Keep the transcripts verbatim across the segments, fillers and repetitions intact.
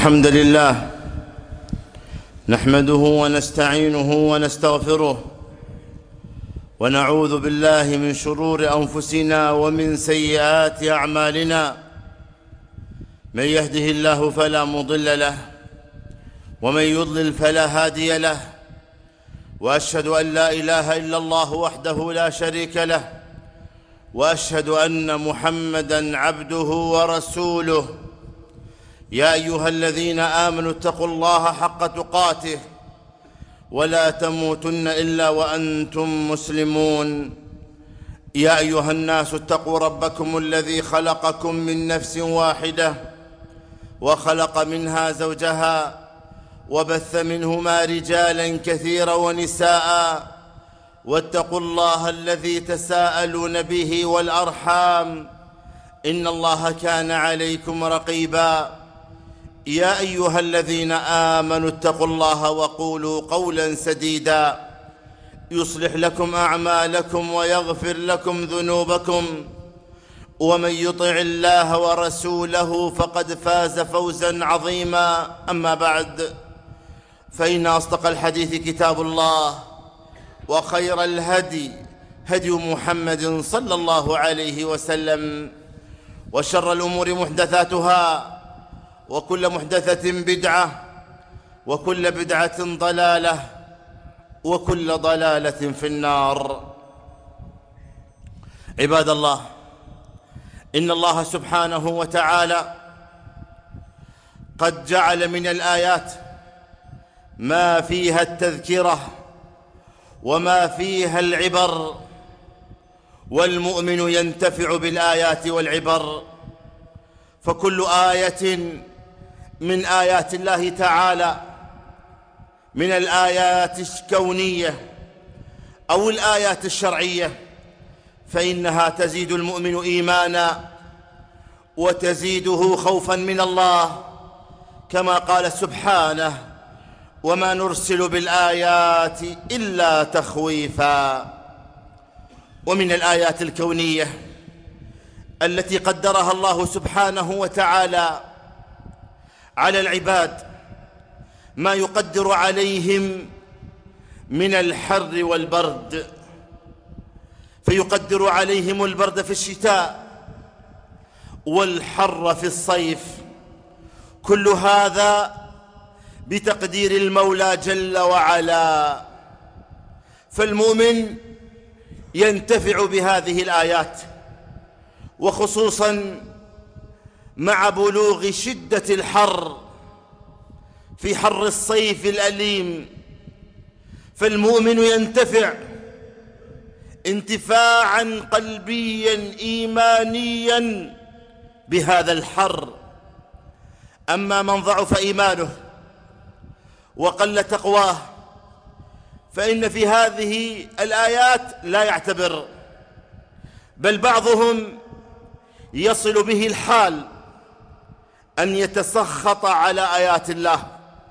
الحمد لله نحمده ونستعينه ونستغفره ونعوذ بالله من شرور أنفسنا ومن سيئات أعمالنا. من يهده الله فلا مضل له ومن يضلل فلا هادي له، وأشهد أن لا إله إلا الله وحده لا شريك له، وأشهد أن محمدًا عبده ورسوله. يا أيها الذين آمنوا اتقوا الله حق تقاته ولا تموتن إلا وأنتم مسلمون. يا أيها الناس اتقوا ربكم الذي خلقكم من نفس واحدة وخلق منها زوجها وبث منهما رجالا كثيرا ونساء، واتقوا الله الذي تساءلون به والأرحام إن الله كان عليكم رقيبا. يا أيها الذين آمنوا اتقوا الله وقولوا قولا سديدا يصلح لكم أعمالكم ويغفر لكم ذنوبكم، ومن يطع الله ورسوله فقد فاز فوزا عظيما. أما بعد، فإن أصدق الحديث كتاب الله، وخير الهدي هدي محمد صلى الله عليه وسلم، وشر الأمور محدثاتها، وكل محدثة بدعة، وكل بدعة ضلالة، وكل ضلالة في النار. عباد الله، إن الله سبحانه وتعالى قد جعل من الآيات ما فيها التذكرة وما فيها العبر، والمؤمن ينتفع بالآيات والعبر. فكل آية من آيات الله تعالى، من الآيات الكونية أو الآيات الشرعية، فإنها تزيد المؤمن إيمانا وتزيده خوفا من الله، كما قال سبحانه: وما نرسل بالآيات إلا تخويفا. ومن الآيات الكونية التي قدرها الله سبحانه وتعالى على العباد ما يقدر عليهم من الحر والبرد، فيقدر عليهم البرد في الشتاء والحر في الصيف، كل هذا بتقدير المولى جل وعلا. فالمؤمن ينتفع بهذه الآيات، وخصوصا مع بلوغ شدة الحر في حر الصيف الأليم، فالمؤمن ينتفع انتفاعا قلبيا إيمانيا بهذا الحر. أما من ضعف إيمانه وقل تقواه، فإن في هذه الآيات لا يعتبر، بل بعضهم يصل به الحال أن يتسخط على آيات الله،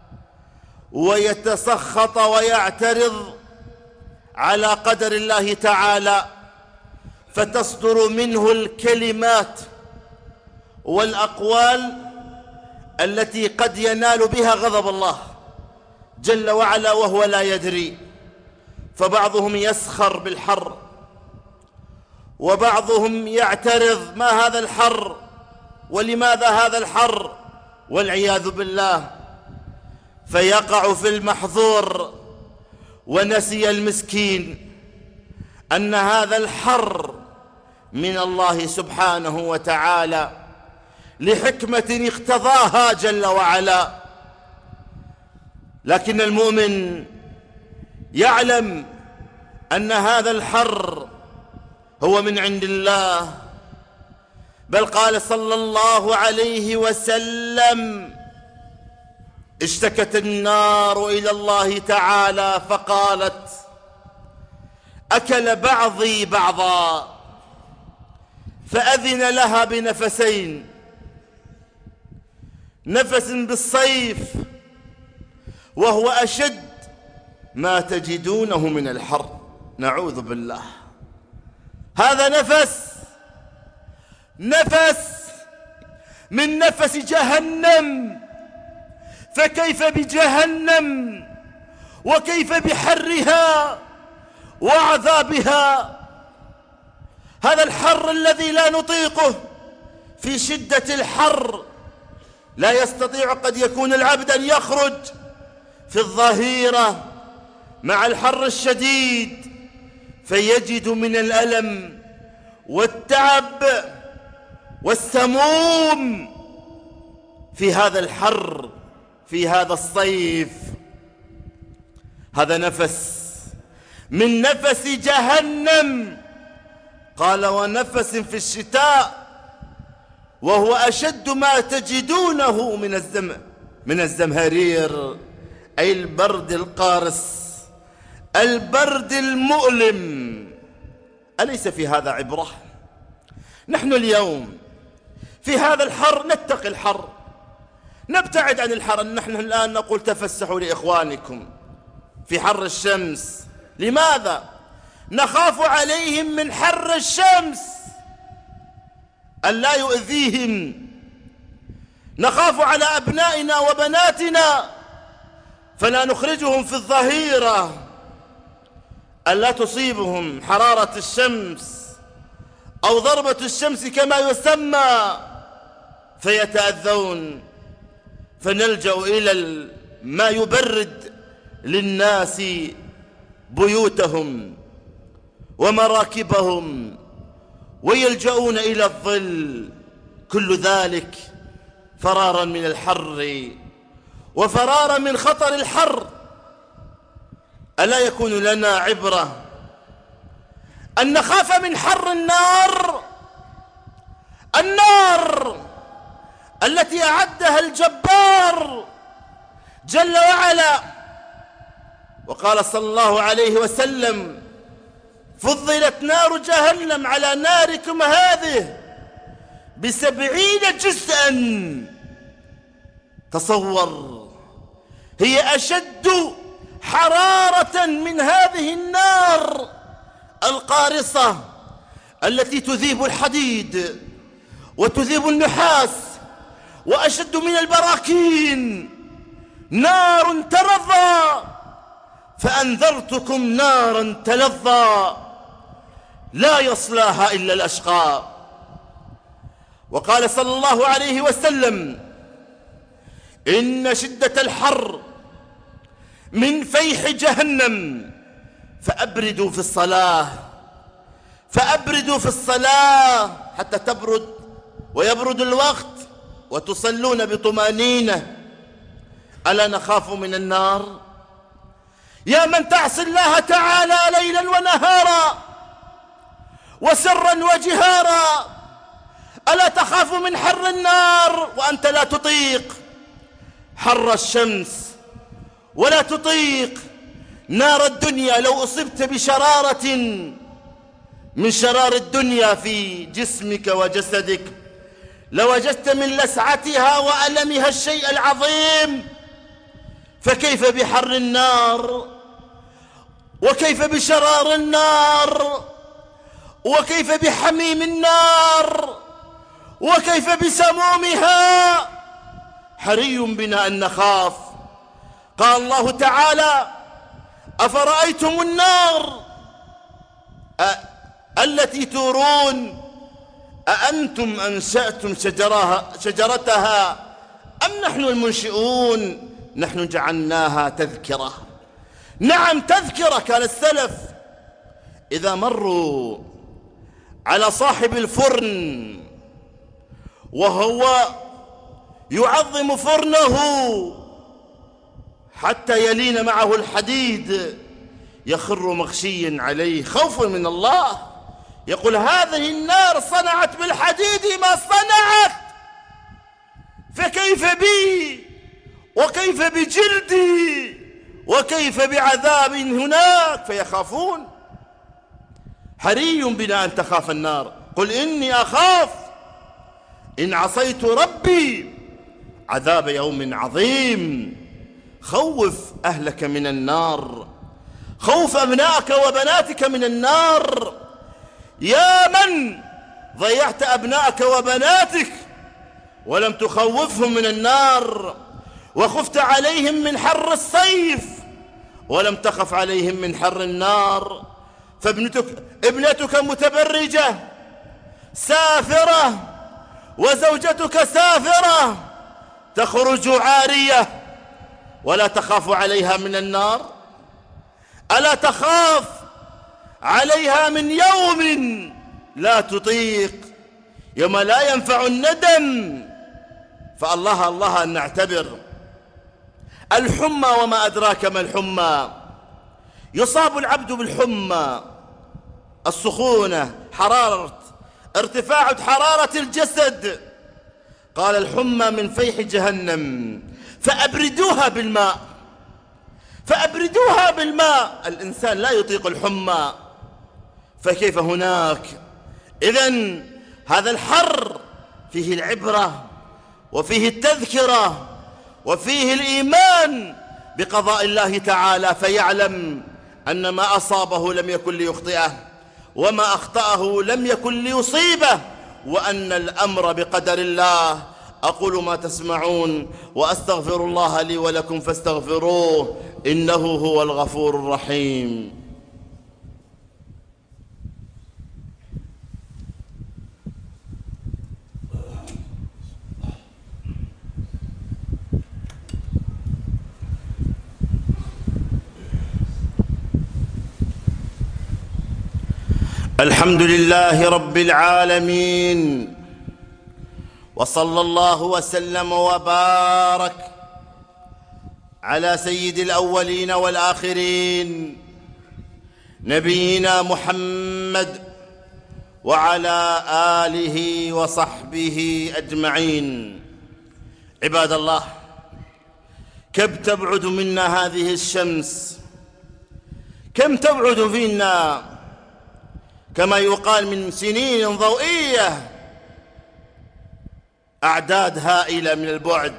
ويتسخط ويعترض على قدر الله تعالى، فتصدر منه الكلمات والأقوال التي قد ينال بها غضب الله جل وعلا وهو لا يدري. فبعضهم يسخر بالحر، وبعضهم يعترض: ما هذا الحر؟ ولماذا هذا الحر؟ والعياذ بالله، فيقع في المحظور، ونسي المسكين أن هذا الحر من الله سبحانه وتعالى لحكمة اقتضاها جل وعلا. لكن المؤمن يعلم أن هذا الحر هو من عند الله، بل قال صلى الله عليه وسلم: اشتكت النار إلى الله تعالى فقالت: أكل بعضي بعضا، فأذن لها بنفسين: نفس بالصيف وهو أشد ما تجدونه من الحر، نعوذ بالله. هذا نفس نفس من نفس جهنم فكيف بجهنم وكيف بحرها وعذابها؟ هذا الحر الذي لا نطيقه، في شدة الحر لا يستطيع قد يكون العبد أن يخرج في الظهيرة مع الحر الشديد، فيجد من الألم والتعب والسموم في هذا الحر في هذا الصيف. هذا نفس من نفس جهنم. قال ونفس في الشتاء وهو أشد ما تجدونه من الزم من الزمهرير، أي البرد القارس، البرد المؤلم. أليس في هذا عبرة؟ نحن اليوم في هذا الحر نتقي الحر، نبتعد عن الحر. نحن الآن نقول تفسحوا لإخوانكم في حر الشمس. لماذا؟ نخاف عليهم من حر الشمس أن لا يؤذيهم، نخاف على أبنائنا وبناتنا فلا نخرجهم في الظهيرة أن لا تصيبهم حرارة الشمس أو ضربة الشمس كما يسمى فيتأذون، فنلجأ إلى ما يبرد للناس بيوتهم ومراكبهم ويلجؤون إلى الظل. كل ذلك فرارا من الحر وفرارا من خطر الحر. ألا يكون لنا عبرة أن نخاف من حر النار، النار التي أعدها الجبار جل وعلا؟ وقال صلى الله عليه وسلم فضلت نار جهنم على ناركم هذه بسبعين جزءا. تصور، هي أشد حرارة من هذه النار القارصة التي تذيب الحديد وتذيب النحاس، وأشد من البراكين. نار تلظى، فأنذرتكم نارا تلظى لا يصلاها إلا الأشقى. وقال صلى الله عليه وسلم إن شدة الحر من فيح جهنم، فأبردوا في الصلاة فأبردوا في الصلاة حتى تبرد ويبرد الوقت وتصلون بطمأنينة. ألا نخاف من النار؟ يا من تعصي الله تعالى ليلا ونهارا وسرا وجهارا، ألا تخاف من حر النار وأنت لا تطيق حر الشمس ولا تطيق نار الدنيا؟ لو أصبت بشرارة من شرار الدنيا في جسمك وجسدك لوجدت من لسعتها وألمها الشيء العظيم، فكيف بحر النار؟ وكيف بشرار النار؟ وكيف بحميم النار؟ وكيف بسمومها؟ حري بنا أن نخاف. قال الله تعالى أفرأيتم النار التي تورون أأنتم أنشأتم شجرها شجرتها أم نحن المنشئون؟ نحن جعلناها تذكرة. نعم تذكرة. كان السلف إذا مروا على صاحب الفرن وهو يعظم فرنه حتى يلين معه الحديد يخر مغشيا عليه خوفا من الله، يقول هذه النار صنعت بالحديد ما صنعت، فكيف بي وكيف بجلدي وكيف بعذاب هناك؟ فيخافون. حري بنا أن تخاف النار. قل إني أخاف إن عصيت ربي عذاب يوم عظيم. خوف أهلك من النار، خوف أبنائك وبناتك من النار. يا من ضيعت أبنائك وبناتك ولم تخوفهم من النار وخفت عليهم من حر الصيف ولم تخف عليهم من حر النار. فابنتك ابنتك متبرجة سافرة وزوجتك سافرة تخرج عارية ولا تخاف عليها من النار؟ ألا تخاف عليها من يوم لا تطيق، يوم لا ينفع الندم؟ فالله الله أن نعتبر. الحمى وما أدراك ما الحمى. يصاب العبد بالحمى السخونة، حرارة ارتفاع حرارة الجسد. قال الحمى من فيح جهنم فأبردوها بالماء، فأبردوها بالماء. الإنسان لا يطيق الحمى، فكيف هناك؟ إذن هذا الحر فيه العبرة وفيه التذكرة وفيه الإيمان بقضاء الله تعالى، فيعلم أن ما أصابه لم يكن ليخطئه وما أخطأه لم يكن ليصيبه، وأن الأمر بقدر الله. أقول ما تسمعون وأستغفر الله لي ولكم فاستغفروه إنه هو الغفور الرحيم. الحمد لله رب العالمين، وصلى الله وسلم وبارك على سيد الأولين والآخرين نبينا محمد وعلى آله وصحبه أجمعين. عباد الله، كم تبعد منا هذه الشمس، كم تبعد فينا كما يقال من سنين ضوئية، أعداد هائلة من البعد،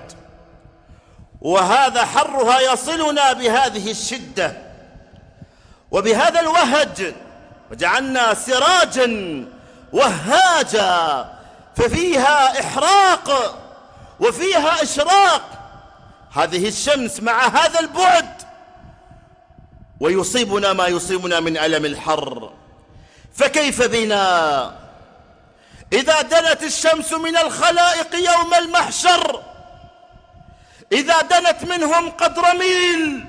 وهذا حرها يصلنا بهذه الشدة وبهذا الوهج، وجعلنا سراجا وهاجا، ففيها إحراق وفيها إشراق. هذه الشمس مع هذا البعد ويصيبنا ما يصيبنا من ألم الحر، فكيف بنا إذا دنت الشمس من الخلائق يوم المحشر، إذا دنت منهم قدر ميل؟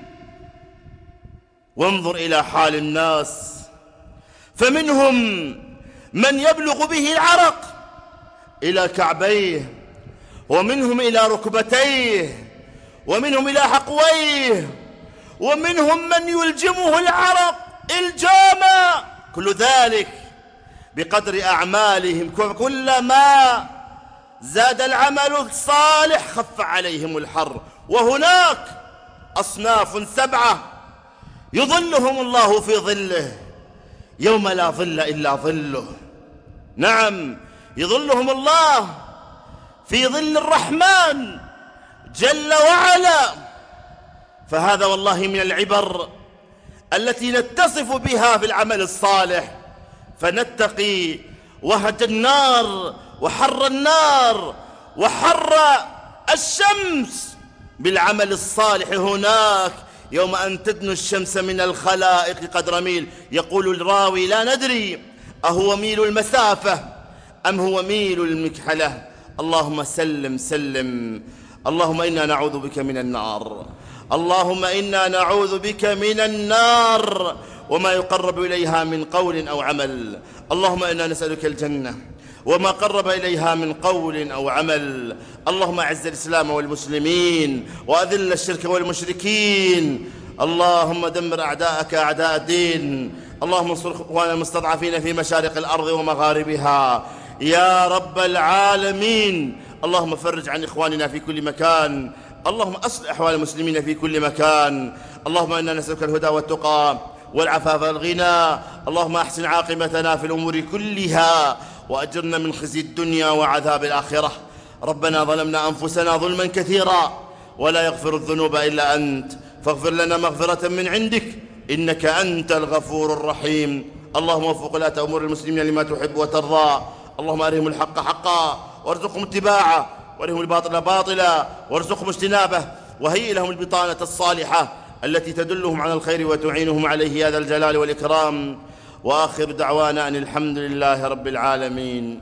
وانظر إلى حال الناس، فمنهم من يبلغ به العرق إلى كعبيه، ومنهم إلى ركبتيه، ومنهم إلى حقويه، ومنهم من يلجمه العرق الجاما. كل ذلك بقدر أعمالهم، كلما زاد العمل الصالح خف عليهم الحر. وهناك أصناف سبعة يظلهم الله في ظله يوم لا ظل إلا ظله. نعم، يظلهم الله في ظل الرحمن جل وعلا. فهذا والله من العبر التي نتصف بها في العمل الصالح، فنتقي وهج النار وحر النار وحر الشمس بالعمل الصالح هناك يوم أن تدنو الشمس من الخلائق قدر ميل. يقول الراوي: لا ندري أهو ميل المسافة أم هو ميل المكحلة. اللهم سلم سلم. اللهم إنا نعوذ بك من النار، اللهم إنا نعوذ بك من النار وما يقرب إليها من قول أو عمل. اللهم إنا نسألك الجنة وما قرب إليها من قول أو عمل. اللهم أعز الإسلام والمسلمين وأذل الشرك والمشركين. اللهم دمر أعداءك أعداء الدين. اللهم انصر إخواننا المستضعفين في مشارق الأرض ومغاربها يا رب العالمين. اللهم فرج عن إخواننا في كل مكان. اللهم أصلح أحوال المسلمين في كل مكان. اللهم إنا نسألك الهدى والتقى والعفاف والغنى. اللهم أحسن عاقبتنا في الأمور كلها وأجرنا من خزي الدنيا وعذاب الآخرة. ربنا ظلمنا أنفسنا ظلما كثيرا ولا يغفر الذنوب إلا أنت، فاغفر لنا مغفرة من عندك إنك أنت الغفور الرحيم. اللهم وفق ولاة أمور المسلمين لما تحب وترضى. اللهم أرهم الحق حقا وارزقهم اتباعه، وارهم الباطل باطلا وارزقهم اجتنابه. وهيئ لهم البطانة الصالحة التي تدلهم على الخير وتعينهم عليه يا ذا الجلال والإكرام. وآخر دعوانا أن الحمد لله رب العالمين.